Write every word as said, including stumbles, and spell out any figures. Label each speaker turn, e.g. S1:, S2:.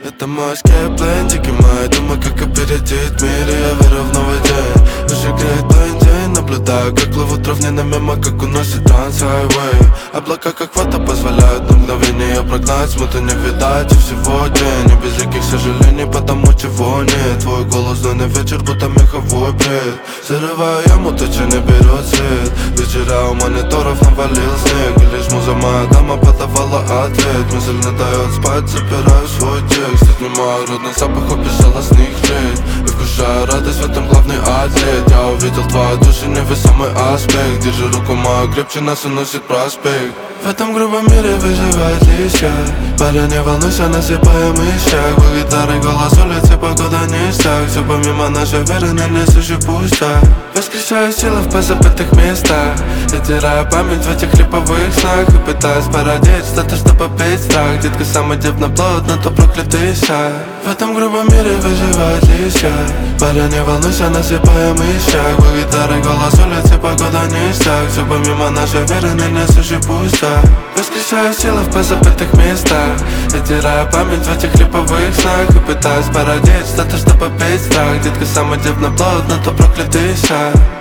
S1: Это мой скеплентик и моя дума, как опередить в мире. Я верю в новый день, уже греет день, день. Наблюдаю, как плывут равнины мимо, как уносит транс-хайвей. Облака, как вода, позволяют на мгновение прогнать смуту, не видать и всего день. И без яких сожалений, потому чего нет. Твой голос на вечер, будто меховой бред. Зарываю яму, тучи не берет свет. Вечера у мониторов навалил снег, и лишь муза моя дама подавала ответ. Мысль не дает спать, запираю свой текст. Отнимаю родный запах, убежала с них жить. И вкушаю радость, в этом главный атлет. Я увидел твою душу, невесомый аспект. Держи руку мою крепче, нас уносит проспект. В этом грубом мире выживает лишь я. Парень, не волнуйся, насыпаем ищак. У гитары голос улицы, погода ништяк. Все помимо нашей веры, на несущий пустяк. Воскрешаю силы в позабытых местах. Затираю память в этих липовых снах. И пытаюсь породить что-то, что попить страх. Детка самодельно плод, на то проклятый шаг. В этом грубом мире выживает лишь я. Парень, не волнуйся, насыпаем ищак. У гитары голос улицы, погода ништяк. Все помимо нашей веры, на несущий пустяк. Воскрешаю силы в позабытых местах. Затираю память в этих липовых снах. И пытаюсь породить что-то, что попить страх. Детка самодельно плод, на то проклятый шаг.